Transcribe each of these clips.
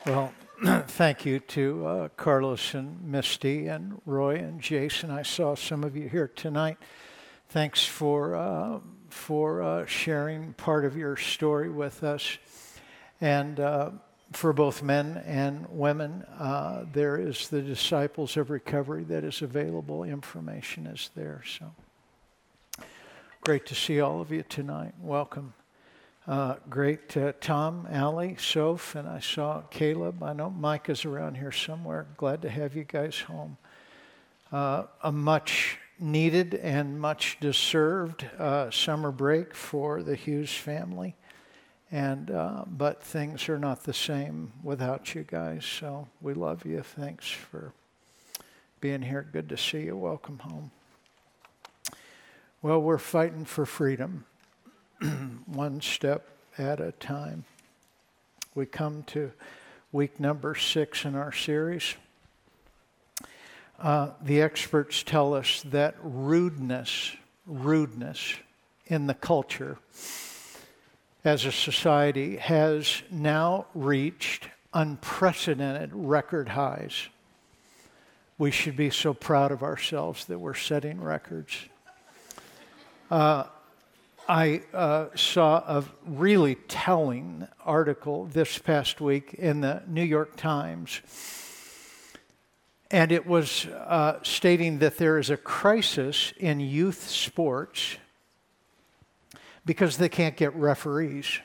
Well, thank you to Carlos and Misty and Roy and Jason. I saw some of you here tonight. Thanks for sharing part of your story with us. And for both men and women, there is the Disciples of Recovery that is available. Information is there. So great to see all of you tonight. Welcome. Great, Tom, Allie, Soph, and I saw Caleb. I know Mike is around here somewhere. Glad to have you guys home. A much needed and much deserved summer break for the Hughes family. And but things are not the same without you guys. So we love you. Thanks for being here. Good to see you. Welcome home. Well, we're fighting for freedom. One step at a time. We come to week number 6 in our series. The experts tell us that rudeness in the culture as a society has now reached unprecedented record highs. We should be so proud of ourselves that we're setting records. I saw a really telling article this past week in the New York Times, and it was stating that there is a crisis in youth sports because they can't get referees.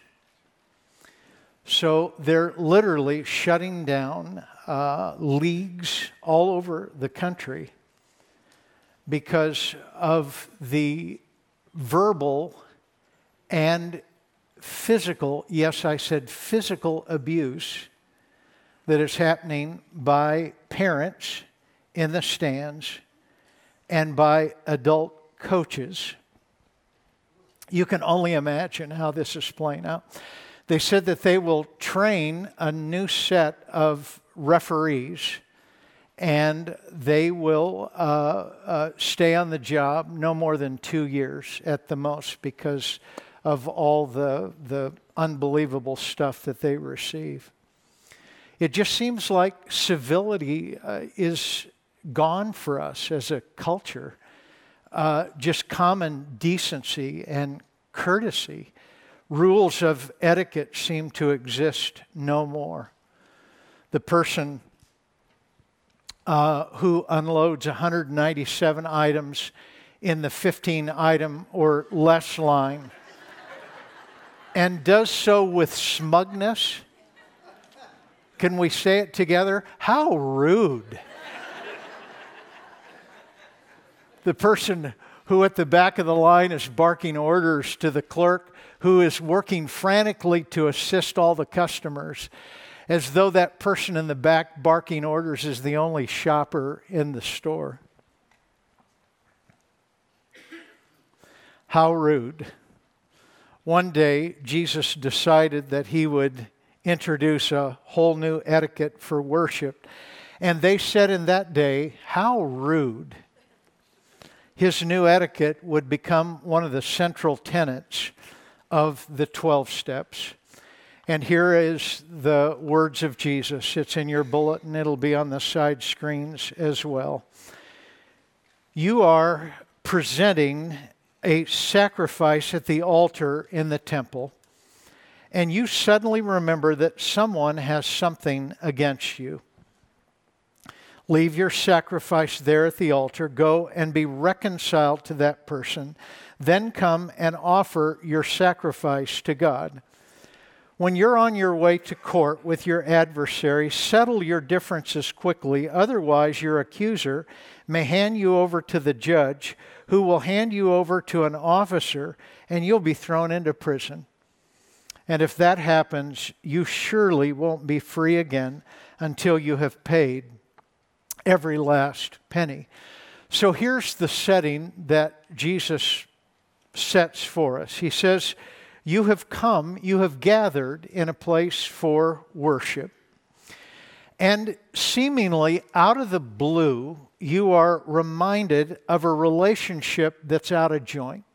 So they're literally shutting down leagues all over the country because of the verbal and physical, yes, I said physical abuse that is happening by parents in the stands and by adult coaches. You can only imagine how this is playing out. They said that they will train a new set of referees and they will stay on the job no more than 2 years at the most because of all the unbelievable stuff that they receive. It just seems like civility is gone for us as a culture. Just common decency and courtesy. Rules of etiquette seem to exist no more. The person who unloads 197 items in the 15-item or less line and does so with smugness. Can we say it together? How rude. The person who at the back of the line is barking orders to the clerk who is working frantically to assist all the customers, as though that person in the back barking orders is the only shopper in the store. How rude. One day, Jesus decided that he would introduce a whole new etiquette for worship. And they said in that day, how rude. His new etiquette would become one of the central tenets of the 12 steps. And here is the words of Jesus. It's in your bulletin. It'll be on the side screens as well. You are presenting a sacrifice at the altar in the temple, and you suddenly remember that someone has something against you. Leave your sacrifice there at the altar. Go and be reconciled to that person. Then come and offer your sacrifice to God. When you're on your way to court with your adversary, settle your differences quickly. Otherwise, your accuser may hand you over to the judge, who will hand you over to an officer, and you'll be thrown into prison. And if that happens, you surely won't be free again until you have paid every last penny. So here's the setting that Jesus sets for us. He says, you have come, you have gathered in a place for worship. And seemingly out of the blue, you are reminded of a relationship that's out of joint,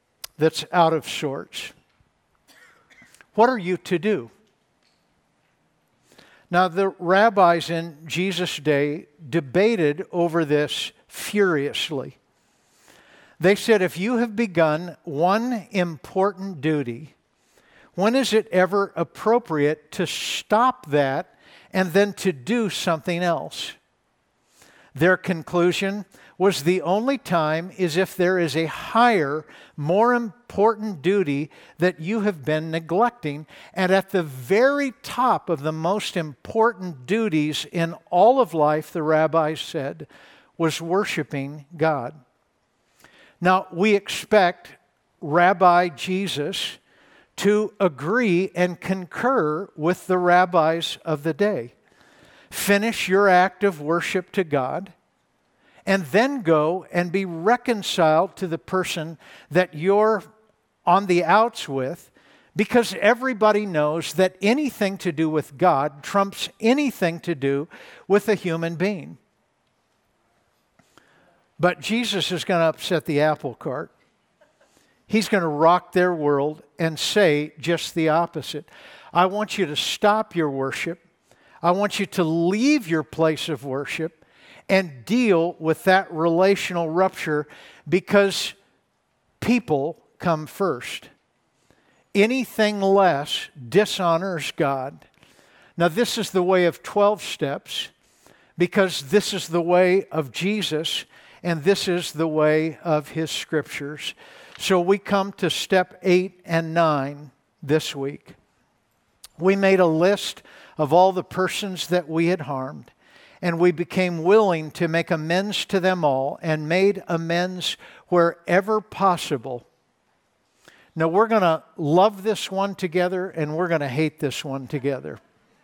that's out of sorts. What are you to do? Now, the rabbis in Jesus' day debated over this furiously. They said, if you have begun one important duty, when is it ever appropriate to stop that and then to do something else? Their conclusion was the only time is if there is a higher, more important duty that you have been neglecting. And at the very top of the most important duties in all of life, the rabbis said, was worshiping God. Now, we expect Rabbi Jesus to agree and concur with the rabbis of the day. Finish your act of worship to God, and then go and be reconciled to the person that you're on the outs with, because everybody knows that anything to do with God trumps anything to do with a human being. But Jesus is going to upset the apple cart. He's going to rock their world and say just the opposite. I want you to stop your worship. I want you to leave your place of worship and deal with that relational rupture, because people come first. Anything less dishonors God. Now, this is the way of 12 steps, because this is the way of Jesus, and this is the way of His Scriptures. So we come to step 8 and 9 this week. We made a list of all the persons that we had harmed, and we became willing to make amends to them all and made amends wherever possible. Now, we're going to love this one together, and we're going to hate this one together.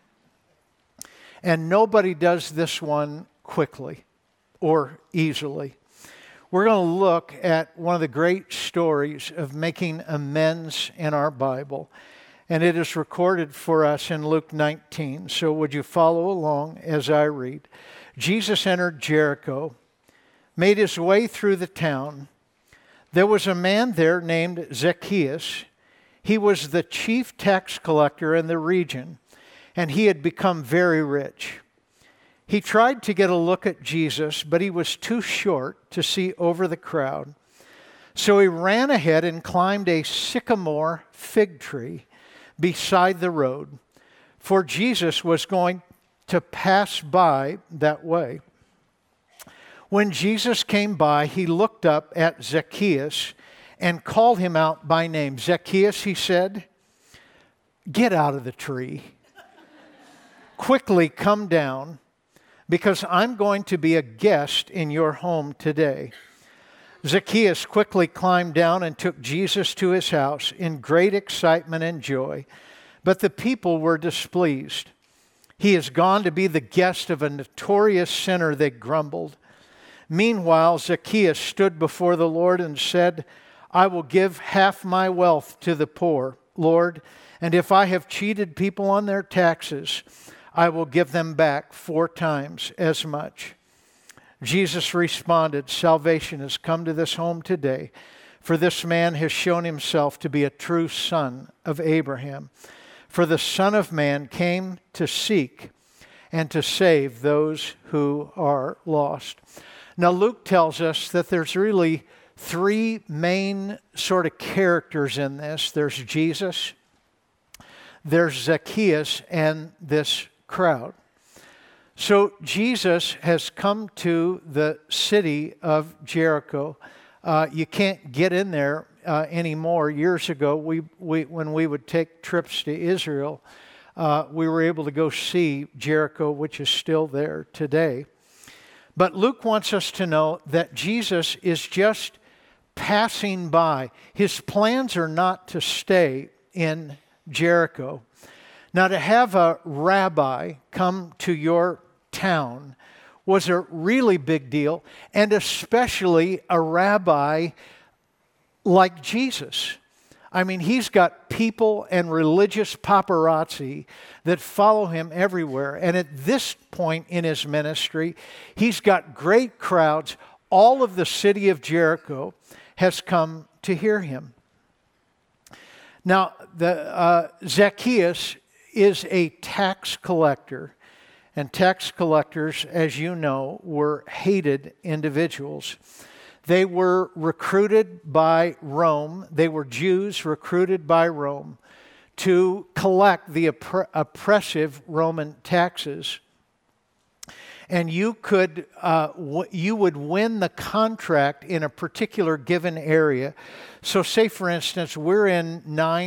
And nobody does this one quickly or easily. We're going to look at one of the great stories of making amends in our Bible. And it is recorded for us in Luke 19. So would you follow along as I read? Jesus entered Jericho, made his way through the town. There was a man there named Zacchaeus. He was the chief tax collector in the region, and he had become very rich. He tried to get a look at Jesus, but he was too short to see over the crowd. So he ran ahead and climbed a sycamore fig tree beside the road, for Jesus was going to pass by that way. When Jesus came by, he looked up at Zacchaeus and called him out by name. Zacchaeus, he said, "Get out of the tree. Quickly come down, because I'm going to be a guest in your home today." Zacchaeus quickly climbed down and took Jesus to his house in great excitement and joy. But the people were displeased. "He has gone to be the guest of a notorious sinner," they grumbled. Meanwhile, Zacchaeus stood before the Lord and said, "I will give half my wealth to the poor, Lord, and if I have cheated people on their taxes, I will give them back 4 times as much." Jesus responded, "Salvation has come to this home today, for this man has shown himself to be a true son of Abraham. For the Son of Man came to seek and to save those who are lost." Now, Luke tells us that there's really 3 main sort of characters in this. There's Jesus, there's Zacchaeus, and this crowd. So Jesus has come to the city of Jericho. You can't get in there anymore. Years ago, when we would take trips to Israel, we were able to go see Jericho, which is still there today. But Luke wants us to know that Jesus is just passing by. His plans are not to stay in Jericho. Now, to have a rabbi come to your town was a really big deal, and especially a rabbi like Jesus. I mean, he's got people and religious paparazzi that follow him everywhere. And at this point in his ministry, he's got great crowds. All of the city of Jericho has come to hear him. Now, Zacchaeus is a tax collector. And tax collectors, as you know, were hated individuals. They were recruited by Rome. They were Jews recruited by Rome to collect the oppressive Roman taxes. And you would win the contract in a particular given area. So say, for instance, we're in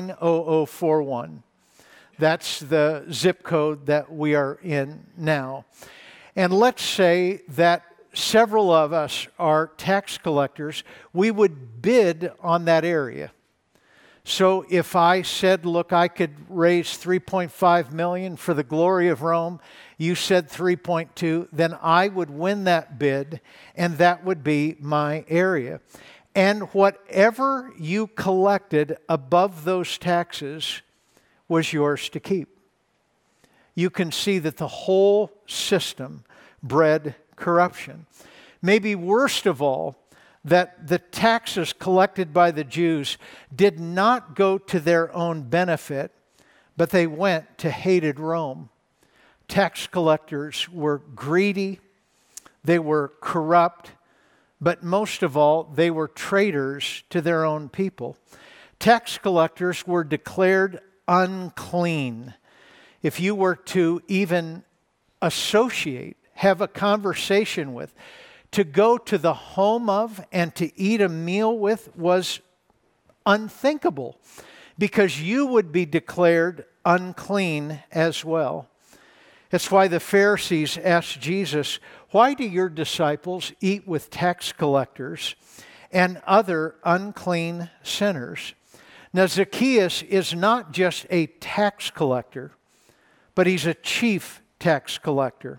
90041. That's the zip code that we are in now. And let's say that several of us are tax collectors. We would bid on that area. So if I said, look, I could raise 3.5 million for the glory of Rome, you said 3.2, then I would win that bid, and that would be my area. And whatever you collected above those taxes was yours to keep. You can see that the whole system bred corruption. Maybe worst of all, that the taxes collected by the Jews did not go to their own benefit, but they went to hated Rome. Tax collectors were greedy, they were corrupt, but most of all, they were traitors to their own people. Tax collectors were declared unclean. If you were to even associate, have a conversation with, to go to the home of and to eat a meal with was unthinkable, because you would be declared unclean as well. That's why the Pharisees asked Jesus, why do your disciples eat with tax collectors and other unclean sinners? Now, Zacchaeus is not just a tax collector, but he's a chief tax collector.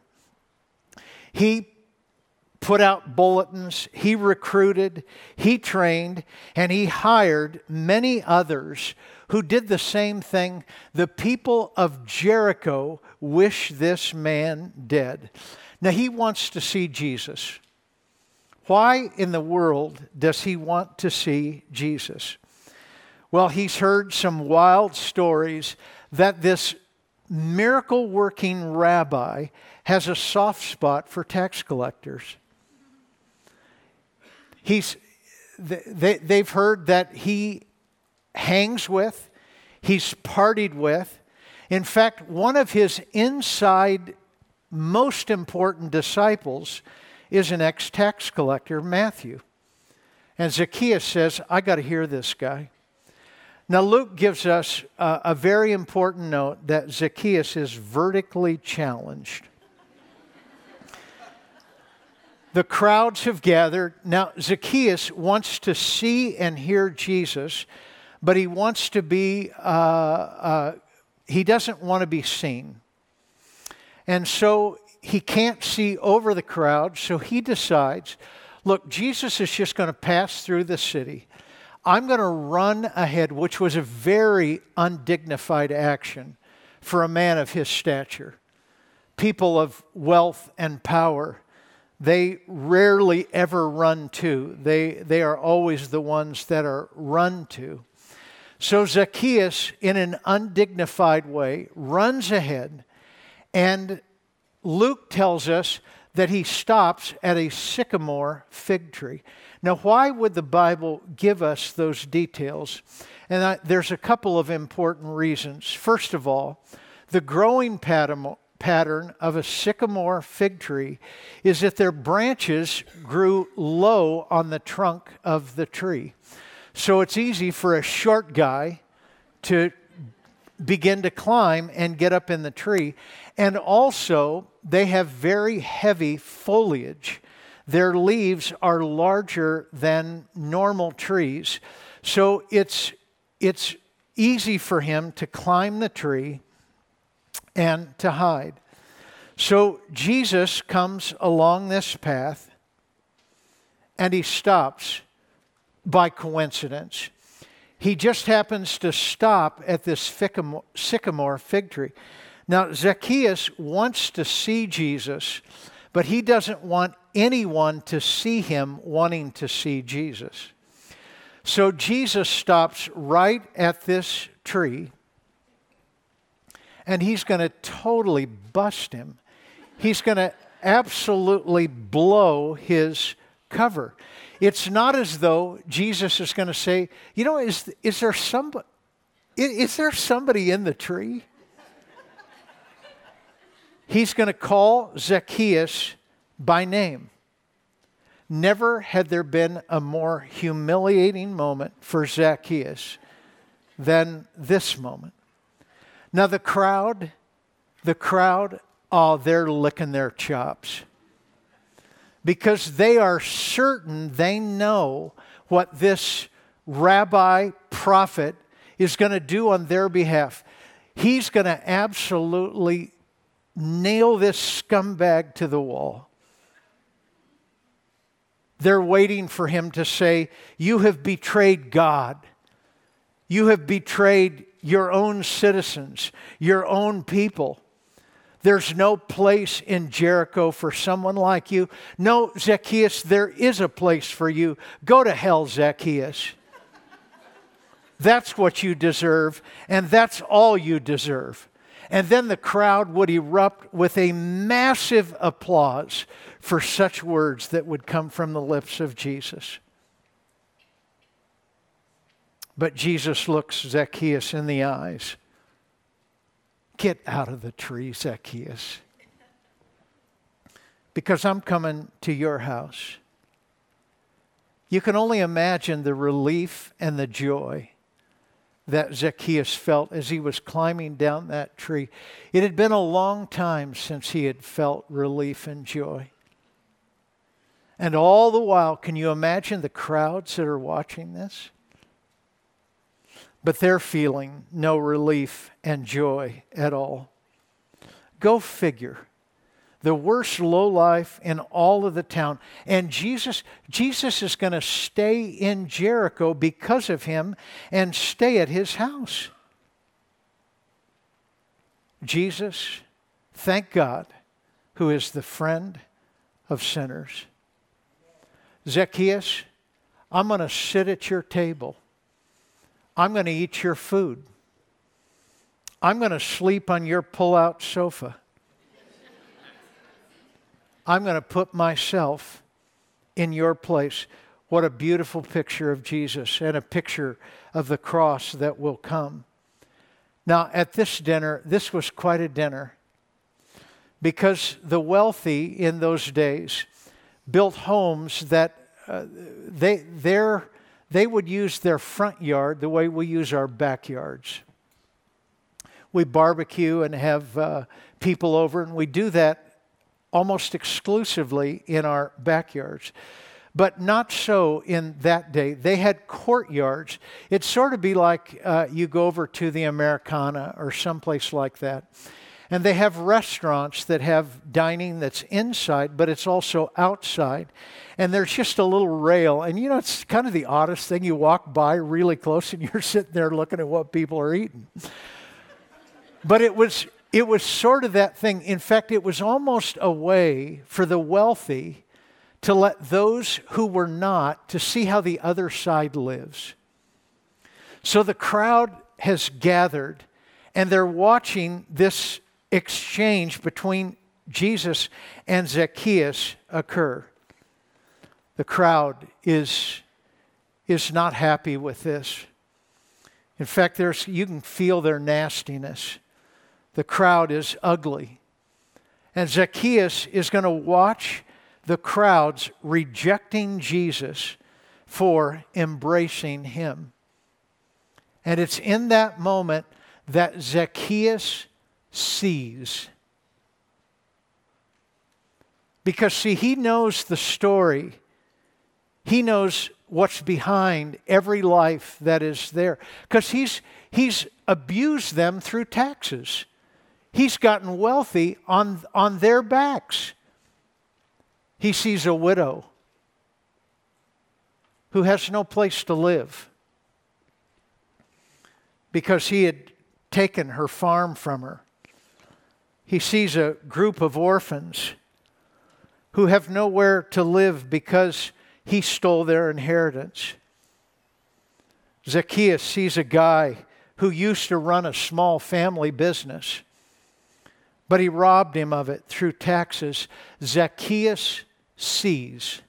He put out bulletins, he recruited, he trained, and he hired many others who did the same thing. The people of Jericho wish this man dead. Now, he wants to see Jesus. Why in the world does he want to see Jesus? Well, he's heard some wild stories that this miracle-working rabbi has a soft spot for tax collectors. They've heard that he hangs with, he's partied with. In fact, one of his inside most important disciples is an ex-tax collector, Matthew. And Zacchaeus says, I got to hear this guy. Now, Luke gives us a very important note that Zacchaeus is vertically challenged. The crowds have gathered. Now, Zacchaeus wants to see and hear Jesus, but he wants to be, he doesn't want to be seen. And so he can't see over the crowd, so he decides, look, Jesus is just going to pass through the city. I'm going to run ahead, which was a very undignified action for a man of his stature. People of wealth and power, they rarely ever run to. They are always the ones that are run to. So Zacchaeus, in an undignified way, runs ahead, and Luke tells us that he stops at a sycamore fig tree. Now, why would the Bible give us those details? And there's a couple of important reasons. First of all, the growing pattern of a sycamore fig tree is that their branches grew low on the trunk of the tree. So it's easy for a short guy to begin to climb and get up in the tree. And also, they have very heavy foliage. Their leaves are larger than normal trees. So it's easy for him to climb the tree and to hide. So Jesus comes along this path, and he stops by coincidence. He just happens to stop at this sycamore fig tree. Now, Zacchaeus wants to see Jesus, but he doesn't want anyone to see him wanting to see Jesus. So Jesus stops right at this tree, and he's going to totally bust him. He's going to absolutely blow his cover. It's not as though Jesus is going to say, you know, is there somebody in the tree? He's going to call Zacchaeus by name. Never had there been a more humiliating moment for Zacchaeus than this moment. Now the crowd, oh, they're licking their chops. Because they are certain they know what this rabbi prophet is going to do on their behalf. He's going to absolutely nail this scumbag to the wall. They're waiting for him to say, you have betrayed God. You have betrayed your own citizens, your own people. There's no place in Jericho for someone like you. No, Zacchaeus, there is a place for you. Go to hell, Zacchaeus. That's what you deserve, and that's all you deserve. And then the crowd would erupt with a massive applause for such words that would come from the lips of Jesus. But Jesus looks Zacchaeus in the eyes. Get out of the tree, Zacchaeus, because I'm coming to your house. You can only imagine the relief and the joy that Zacchaeus felt as he was climbing down that tree. It had been a long time since he had felt relief and joy. And all the while, can you imagine the crowds that are watching this? But they're feeling no relief and joy at all. Go figure. The worst lowlife in all of the town. And Jesus is going to stay in Jericho because of him and stay at his house. Jesus, thank God, who is the friend of sinners. Zacchaeus, I'm going to sit at your table. I'm going to eat your food. I'm going to sleep on your pull-out sofa. I'm going to put myself in your place. What a beautiful picture of Jesus and a picture of the cross that will come. Now, at this dinner, this was quite a dinner because the wealthy in those days built homes that they would use their front yard the way we use our backyards. We barbecue and have people over, and we do that almost exclusively in our backyards. But not so in that day. They had courtyards. It'd sort of be like you go over to the Americana or someplace like that. And they have restaurants that have dining that's inside, but it's also outside. And there's just a little rail. And you know, it's kind of the oddest thing. You walk by really close and you're sitting there looking at what people are eating. But it was sort of that thing. In fact, it was almost a way for the wealthy to let those who were not, to see how the other side lives. So the crowd has gathered, and they're watching this exchange between Jesus and Zacchaeus occur. The crowd is not happy with this. In fact, you can feel their nastiness. The crowd is ugly. And Zacchaeus is going to watch the crowds rejecting Jesus for embracing him. And it's in that moment that Zacchaeus sees. Because, see, he knows the story. He knows what's behind every life that is there. Because he's abused them through taxes. He's gotten wealthy on their backs. He sees a widow who has no place to live because he had taken her farm from her. He sees a group of orphans who have nowhere to live because he stole their inheritance. Zacchaeus sees a guy who used to run a small family business, but he robbed him of it through taxes. Zacchaeus sees.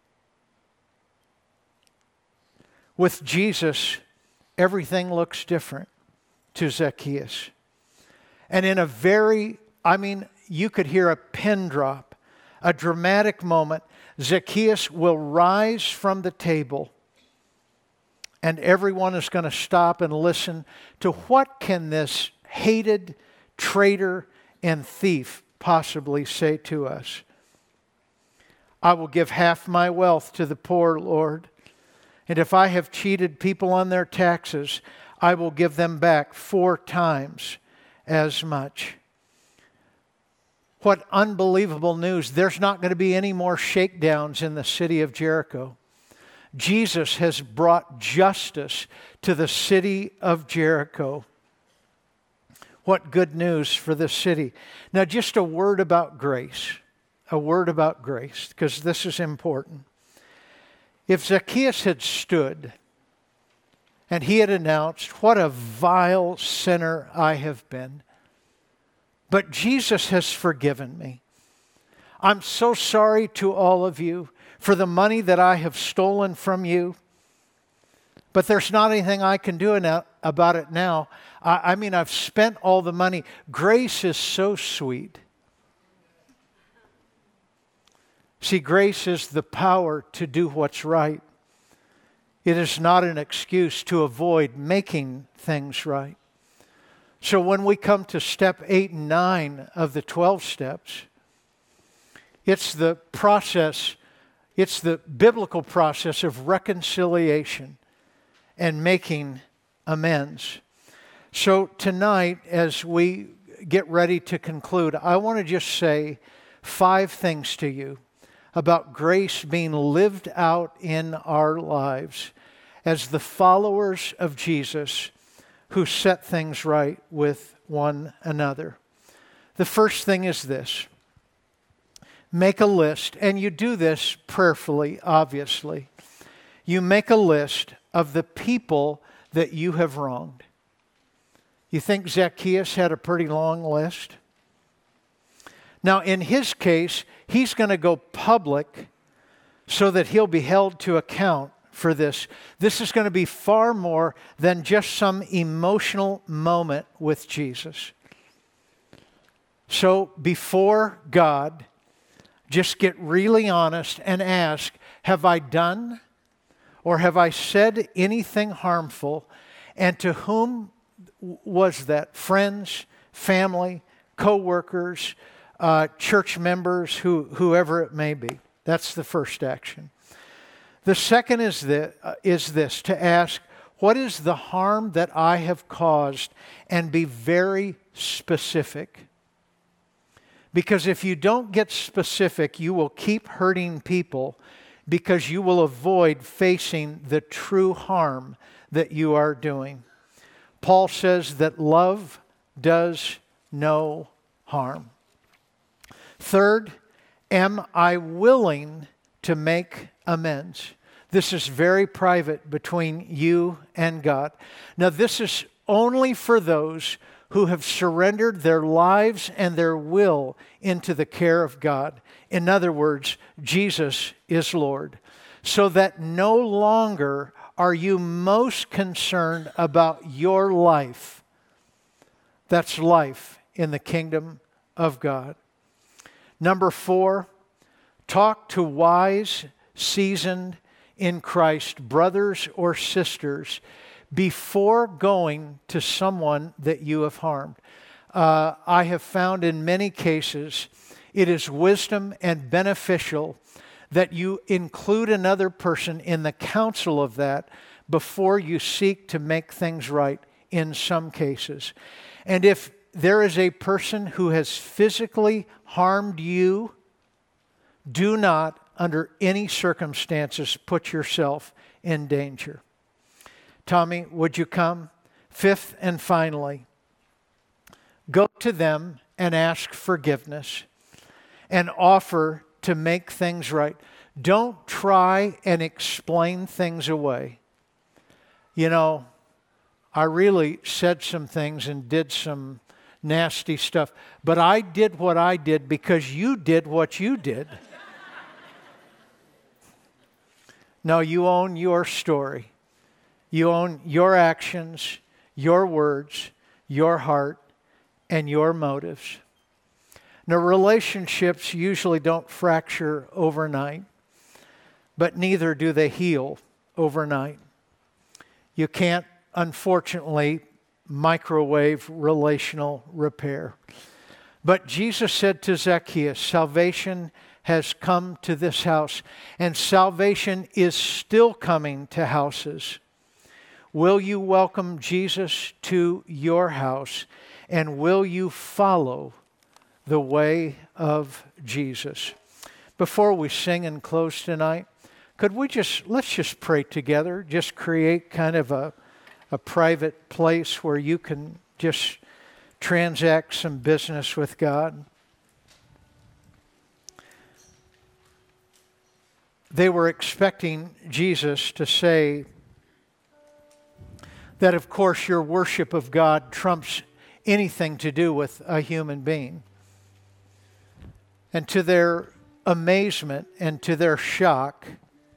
With Jesus, everything looks different to Zacchaeus. And in a you could hear a pin drop, a dramatic moment. Zacchaeus will rise from the table, and everyone is going to stop and listen to what can this hated traitor and thief possibly say to us. I will give half my wealth to the poor, Lord. And if I have cheated people on their taxes, I will give them back 4 times as much. What unbelievable news. There's not going to be any more shakedowns in the city of Jericho. Jesus has brought justice to the city of Jericho. What good news for the city. Now, just a word about grace. A word about grace, because this is important. If Zacchaeus had stood and he had announced, what a vile sinner I have been, but Jesus has forgiven me. I'm so sorry to all of you for the money that I have stolen from you, but there's not anything I can do about it now. I've spent all the money. Grace is so sweet. See, grace is the power to do what's right. It is not an excuse to avoid making things right. So when we come to step 8 and 9 of the 12 steps, it's the biblical process of reconciliation and making amends. So tonight, as we get ready to conclude, I want to just say 5 things to you about grace being lived out in our lives as the followers of Jesus who set things right with one another. The first thing is this. Make a list, and you do this prayerfully, obviously. You make a list of the people that you have wronged. You think Zacchaeus had a pretty long list? Now, in his case, he's going to go public so that he'll be held to account for this. This is going to be far more than just some emotional moment with Jesus. So before God, just get really honest and ask, have I done or have I said anything harmful? And to whom was that? Friends, family, co-workers, church members, whoever it may be. That's the first action. The second is this, to ask, what is the harm that I have caused? And be very specific. Because if you don't get specific, you will keep hurting people because you will avoid facing the true harm that you are doing. Paul says that love does no harm. Third, am I willing to make amends? This is very private between you and God. Now, this is only for those who have surrendered their lives and their will into the care of God. In other words, Jesus is Lord. So that no longer are you most concerned about your life. That's life in the kingdom of God. Number 4, talk to wise, seasoned in Christ brothers or sisters before going to someone that you have harmed. I have found in many cases it is wisdom and beneficial that you include another person in the counsel of that before you seek to make things right in some cases. And if there is a person who has physically harmed you, do not, under any circumstances, put yourself in danger. Tommy, would you come? 5th and finally, go to them and ask forgiveness and offer to make things right. Don't try and explain things away. You know, I really said some things and did some nasty stuff. But I did what I did because you did what you did. No, you own your story. You own your actions, your words, your heart, and your motives. Now, relationships usually don't fracture overnight, but neither do they heal overnight. You can't, unfortunately, microwave relational repair. But Jesus said to Zacchaeus, salvation has come to this house, and salvation is still coming to houses. Will you welcome Jesus to your house, and will you follow the way of Jesus? Before we sing and close tonight, let's just pray together, just create kind of a private place where you can just transact some business with God. They were expecting Jesus to say that, of course, your worship of God trumps anything to do with a human being. And to their amazement and to their shock,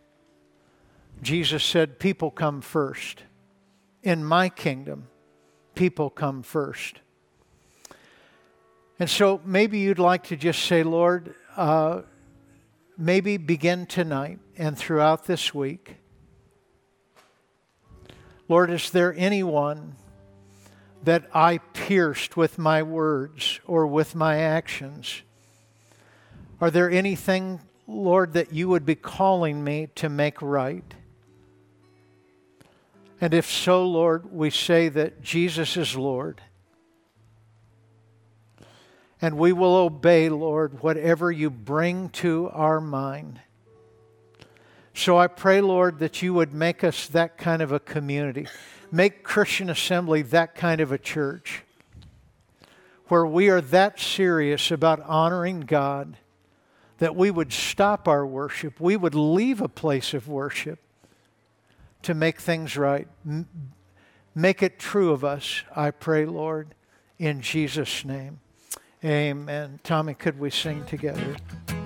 Jesus said, people come first. In my kingdom, people come first. And so maybe you'd like to just say, Lord, maybe begin tonight and throughout this week. Lord, is there anyone that I pierced with my words or with my actions? Are there anything, Lord, that you would be calling me to make right? And if so, Lord, we say that Jesus is Lord. And we will obey, Lord, whatever you bring to our mind. So I pray, Lord, that you would make us that kind of a community. Make Christian Assembly that kind of a church where we are that serious about honoring God that we would stop our worship. We would leave a place of worship to make things right. Make it true of us, I pray, Lord, in Jesus' name. Amen. Tommy, could we sing together?